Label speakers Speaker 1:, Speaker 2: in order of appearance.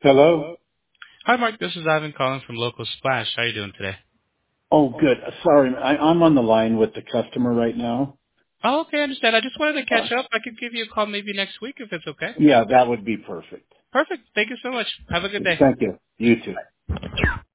Speaker 1: Hello?
Speaker 2: Hi, Mark. This is Ivan calling from Local Splash. How you doing today?
Speaker 1: Oh, good. Sorry, I'm on the line with the customer right now.
Speaker 2: Oh, okay, I understand. I just wanted to
Speaker 1: Uh,
Speaker 2: catch up. I could give you a call maybe next week if it's okay.
Speaker 1: yeah, that would be perfect.
Speaker 2: Perfect. Thank you so much. Have a good day.
Speaker 1: Thank you. You too.